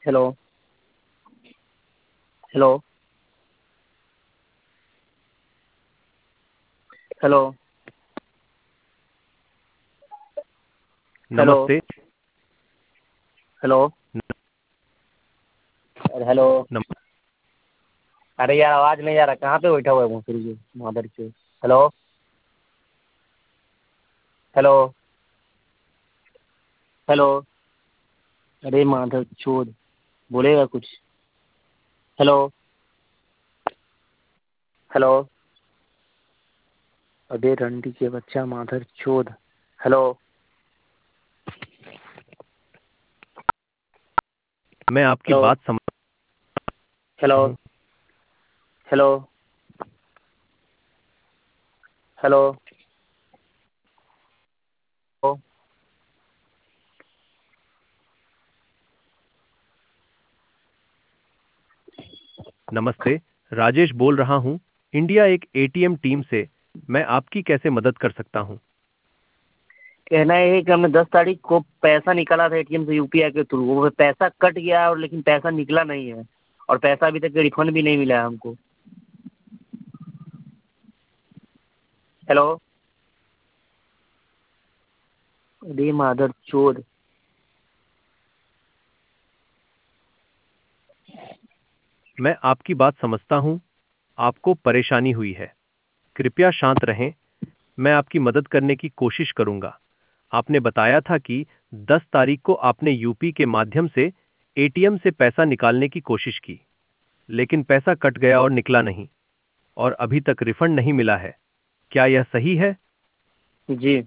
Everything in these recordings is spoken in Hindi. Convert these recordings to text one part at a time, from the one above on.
हेलो। हेलो। हेलो। हेलो। नमस्ते। हेलो। अरे हेलो। नम, अरे यार आवाज नहीं आ रहा, कहाँ पे बैठा हुआ है भोसड़ी के मादर के। हेलो। हेलो। हेलो। अरे माधर चोद, बोलेगा कुछ। हेलो। हेलो। अबे रंडी के बच्चा माधर चोद। हेलो। मैं आपकी हेलो। बात समझता हेलो। हूँ। हेलो। हेलो। नमस्ते, राजेश बोल रहा हूँ, इंडिया एक एटीएम टीम से। मैं आपकी कैसे मदद कर सकता हूँ? कहना ये है कि हमने 10 तारीख को पैसा निकाला था एटीएम से यूपीआई के थ्रू, वो पैसा कट गया और लेकिन पैसा निकला नहीं है, और पैसा अभी तक रिफंड भी नहीं मिला है हमको। हेलो। अरे माधर चोद। मैं आपकी बात समझता हूँ। आपको परेशानी हुई है। कृपया शांत रहें। मैं आपकी मदद करने की कोशिश करूंगा। आपने बताया था कि 10 तारीख को आपने यूपी के माध्यम से एटीएम से पैसा निकालने की कोशिश की, लेकिन पैसा कट गया और निकला नहीं, और अभी तक रिफंड नहीं मिला है। क्या यह सही है? जी।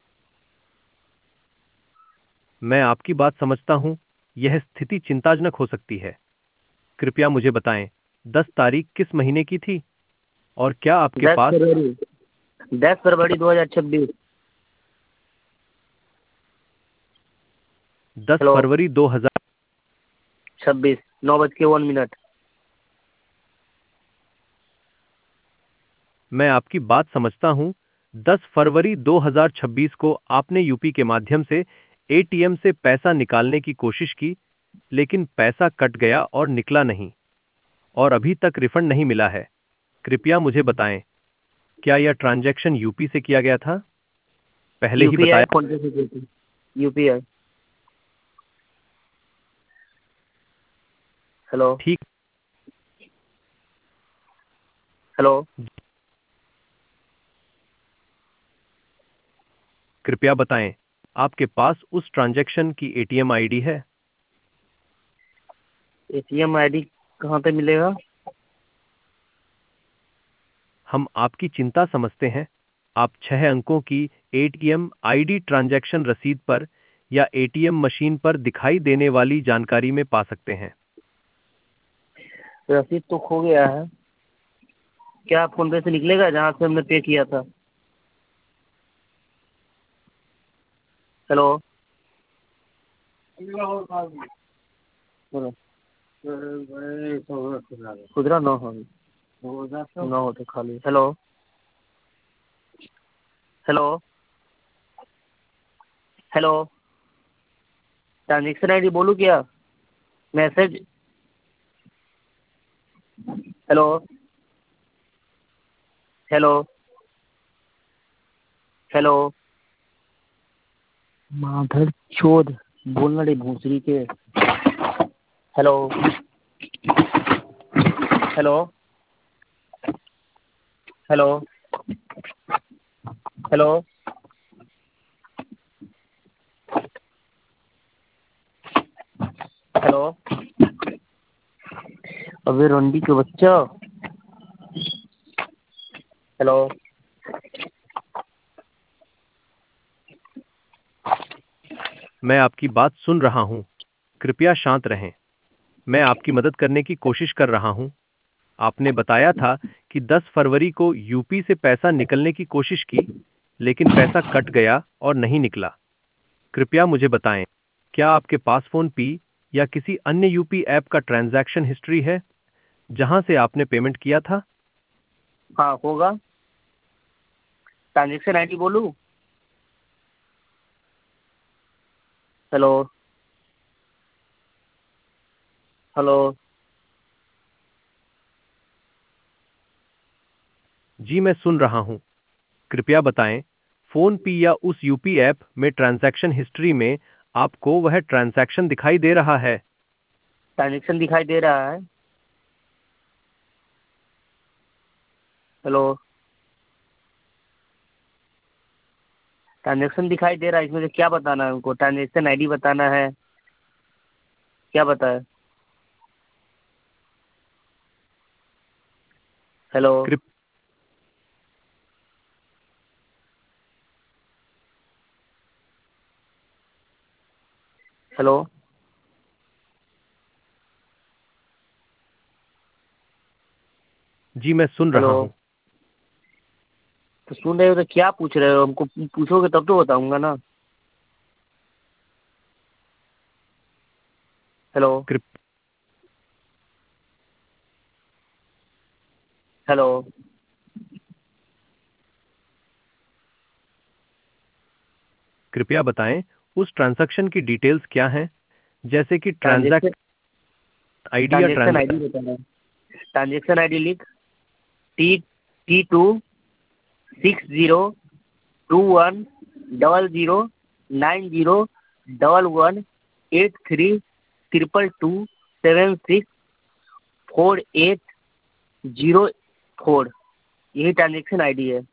मैं आपकी बात समझता हूँ। यह स्थिति चिंताजनक हो सकती है। कृपया मुझे बताएं, 10 तारीख किस महीने की थी, और क्या आपके दस पास फरवरी 10 फरवरी 2026। 10 हेलो। फरवरी 2000? 26, 9:01। मैं आपकी बात समझता हूँ। 10 फरवरी 2026 को आपने यूपी के माध्यम से एटीएम से पैसा निकालने की कोशिश की, लेकिन पैसा कट गया और निकला नहीं, और अभी तक रिफंड नहीं मिला है। कृपया मुझे बताएं, क्या यह ट्रांजैक्शन यूपी से किया गया था? पहले ही यूपीआई बताया। फोन पे से की थी। यूपीआई। हेलो। ठीक। हेलो। कृपया बताएं, आपके पास उस ट्रांजैक्शन की एटीएम आईडी है? एटीएम आईडी कहाँ पे मिलेगा? हम आपकी चिंता समझते हैं। आप 6 अंकों की एटीएम आईडी ट्रांजैक्शन रसीद पर या एटीएम मशीन पर दिखाई देने वाली जानकारी में पा सकते हैं। रसीद तो खो गया है। क्या फोन पे से निकलेगा जहाँ से हमने पे किया था? हेलो। बोलो। खुदरा ना हो, ना हो तो खाली। Hello. Hello. Hello. Transaction ID बोलूँ क्या? मैसेज। हेलो। हेलो। हेलो। माधर चोद, बोलना रे भूसरी के। Hello. Hello. Hello. Hello. Hello. अबे रंडी के बच्चा। हेलो। मैं आपकी बात सुन रहा हूं। कृपया शांत रहें। मैं आपकी मदद करने की कोशिश कर रहा हूं। आपने बताया था कि 10 फरवरी को यूपी से पैसा निकलने की कोशिश की, लेकिन पैसा कट गया और नहीं निकला। कृपया मुझे बताएं, क्या आपके पास फोन पे या किसी अन्य यूपी ऐप का ट्रांजैक्शन हिस्ट्री है, जहां से आपने पेमेंट किया था? हाँ होगा। ट्रांजेक्शन आईडी बोलूँ? हेलो। हेलो। जी मैं सुन रहा हूँ। कृपया बताएं, फोन पे या उस यूपी ऐप में ट्रांजैक्शन हिस्ट्री में आपको वह ट्रांजैक्शन दिखाई दे रहा है? ट्रांजेक्शन दिखाई दे रहा है। हेलो। ट्रांजेक्शन दिखाई दे रहा है, इसमें से क्या बताना है उनको? ट्रांजेक्शन आईडी बताना है, क्या बताए? हेलो। कृप हेलो। जी मैं सुन हेलो। रहा हूँ। तो सुन रहे हो तो क्या पूछ रहे हो? हमको पूछोगे तब तो बताऊंगा ना। हेलो। कृप हेलो। कृपया बताएं, उस ट्रांजैक्शन की डिटेल्स क्या हैं, जैसे कि ट्रांजेक्शन ट्रांजैक्ट आईडी या ट्रांजेक्शन ट्रांज आईडी बताना है। ट्रांजेक्शन आईडी लिख। T226011831184 यही ट्रांजेक्शन आईडी है।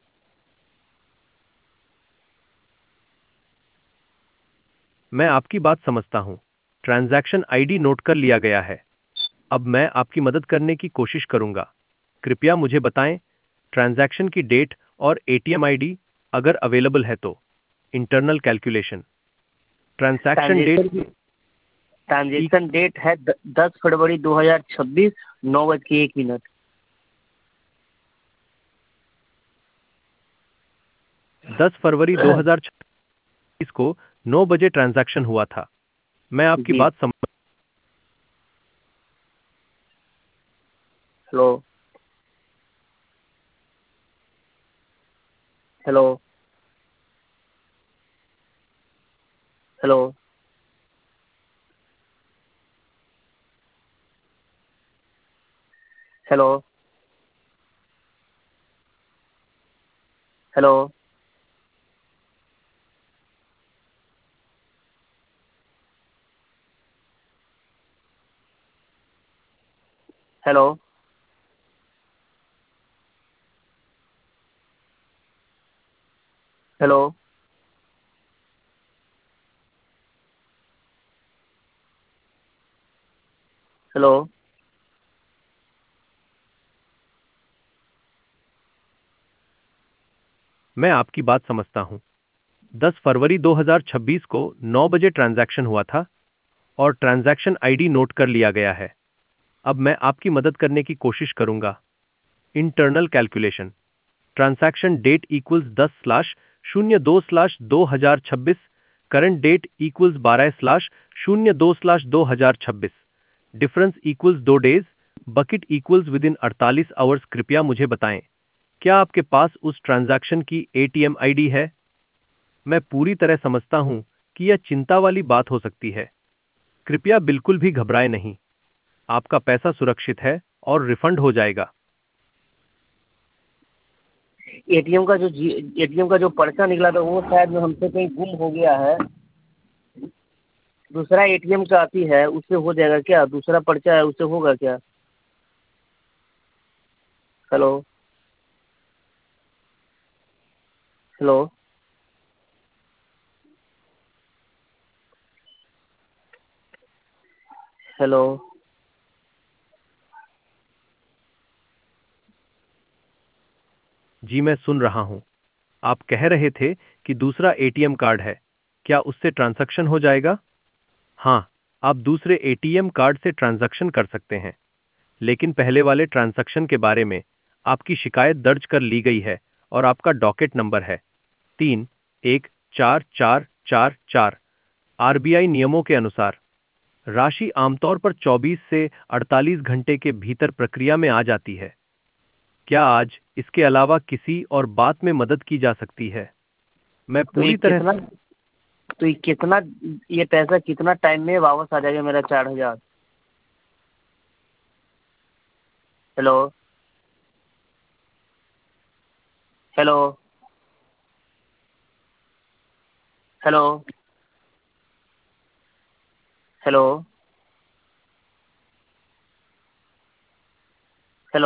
मैं आपकी बात समझता हूँ। ट्रांजैक्शन आईडी नोट कर लिया गया है। अब मैं आपकी मदद करने की कोशिश करूंगा। कृपया मुझे बताएं, ट्रांजैक्शन की डेट और एटीएम आईडी अगर अवेलेबल है तो। Internal calculation. Transaction date transaction transaction date है 10 फरवरी 2026, 9:01। 10 फरवरी 2026 को 9 बजे ट्रांजैक्शन हुआ था। मैं आपकी जी। बात समझ hello. Hello. Hello. Hello. Hello. Hello. Hello. Hello. मैं आपकी बात समझता हूं। 10 फरवरी 2026 को 9 बजे ट्रांजैक्शन हुआ था और ट्रांजैक्शन आईडी नोट कर लिया गया है। अब मैं आपकी मदद करने की कोशिश करूंगा। Internal calculation. Transaction date equals 10/02/2026। Current date equals 12/02/2026। Difference equals 2 days. Bucket equals within 48 hours. कृपया मुझे बताएं, क्या आपके पास उस ट्रांजैक्शन की एटीएम आईडी है? मैं पूरी तरह समझता हूं कि यह चिंता वाली बात हो सकती है। कृपया बिल्कुल भी घबराएं नहीं। आपका पैसा सुरक्षित है और रिफंड हो जाएगा। एटीएम का जो पर्चा निकला था वो शायद हमसे कहीं गुम हो गया है। दूसरा एटीएम का आती है, उससे हो जाएगा क्या? दूसरा पर्चा है, उससे होगा क्या? हेलो। हेलो। हेलो। जी मैं सुन रहा हूं। आप कह रहे थे कि दूसरा एटीएम कार्ड है। क्या उससे ट्रांजैक्शन हो जाएगा? हाँ, आप दूसरे एटीएम कार्ड से ट्रांजैक्शन कर सकते हैं, लेकिन पहले वाले ट्रांजैक्शन के बारे में आपकी शिकायत दर्ज कर ली गई है और आपका डॉकेट नंबर है 3144444। आरबीआई नियमों के अनुसार राशि आमतौर पर 24 से 48 घंटे के भीतर प्रक्रिया में आ जाती है। क्या आज इसके अलावा किसी और बात में मदद की जा सकती है? मैं तो ये पूरी तरह कितना तो ये कितना ये पैसा कितना टाइम में वापस आ जाएगा मेरा 4,000? Hello hello hello hello hello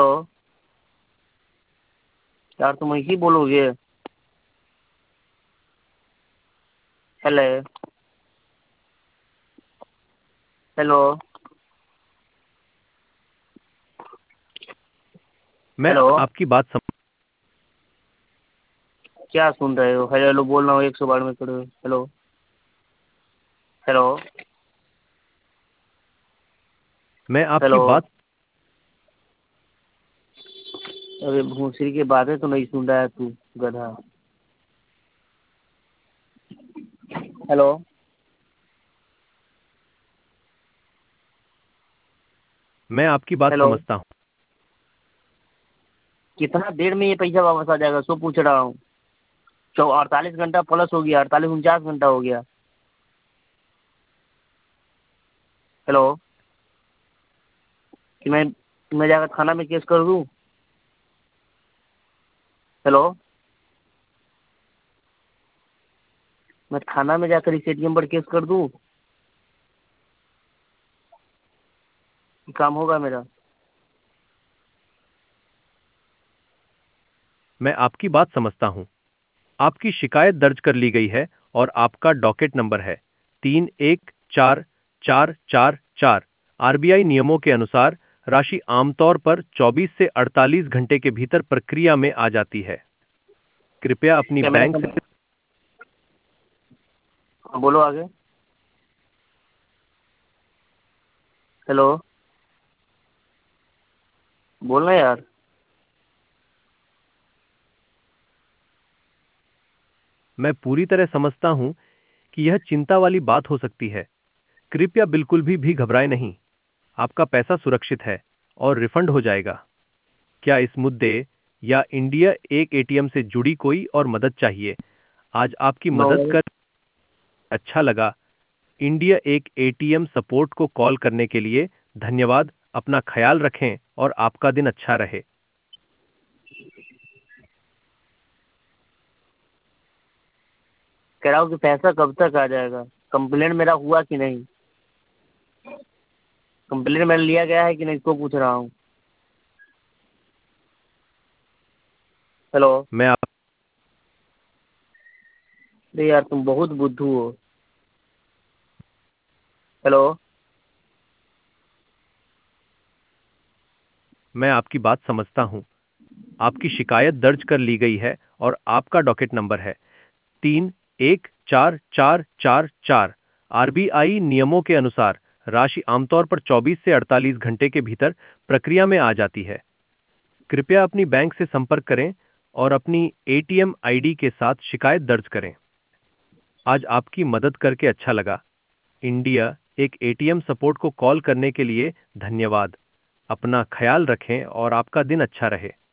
यार तुम ही बोलोगे। हेलो हेलो मैं हेलो आपकी बात क्या सुन रहे हो? हेलो हेलो बोल रहा हूँ, 100 बार में करो। हेलो हेलो मैं आपकी हेलो बात अरे भूसरी के बातें तो नहीं सुन रहा है तू, गधा। हेलो मैं आपकी बात हेलो समझता हूँ। कितना देर में ये पैसा वापस आ जाएगा सो पूछ रहा हूँ। 48 घंटा प्लस हो गया, 48 49 घंटा हो गया। हेलो कि मैं जाकर थाना में केस कर दूँ? हेलो मैं थाना में जाकर इस एटीएम पर केस कर दूँ? काम होगा मेरा? मैं आपकी बात समझता हूँ। आपकी शिकायत दर्ज कर ली गई है और आपका डॉकेट नंबर है 314444। आरबीआई नियमों के अनुसार राशि आमतौर पर 24 से 48 घंटे के भीतर प्रक्रिया में आ जाती है। कृपया अपनी क्या बैंक से बोलो आगे। हेलो बोलना यार। मैं पूरी तरह समझता हूं कि यह चिंता वाली बात हो सकती है। कृपया बिल्कुल भी घबराएं नहीं। आपका पैसा सुरक्षित है और रिफंड हो जाएगा। क्या इस मुद्दे या इंडिया एक एटीएम से जुड़ी कोई और मदद चाहिए? आज आपकी नो। मदद कर अच्छा लगा। इंडिया एक एटीएम सपोर्ट को कॉल करने के लिए धन्यवाद। अपना ख्याल रखें और आपका दिन अच्छा रहे। कह रहा हूँ कि पैसा कब तक आ जाएगा? कंप्लेन मेरा हुआ कि नहीं? कंप्लेन मेरा लिया गया है कि नहीं, तो पूछ रहा हूँ। हेलो मैं आप अरे यार तुम बहुत बुद्धू हो। हेलो मैं आपकी बात समझता हूं। आपकी शिकायत दर्ज कर ली गई है और आपका डॉकेट नंबर है 314444। आरबीआई नियमों के अनुसार राशि आमतौर पर 24 से 48 घंटे के भीतर प्रक्रिया में आ जाती है। कृपया अपनी बैंक से संपर्क करें और अपनी एटीएम आईडी के साथ शिकायत दर्ज करें। आज आपकी मदद करके अच्छा लगा। इंडिया एक एटीएम सपोर्ट को कॉल करने के लिए धन्यवाद। अपना ख्याल रखें और आपका दिन अच्छा रहे।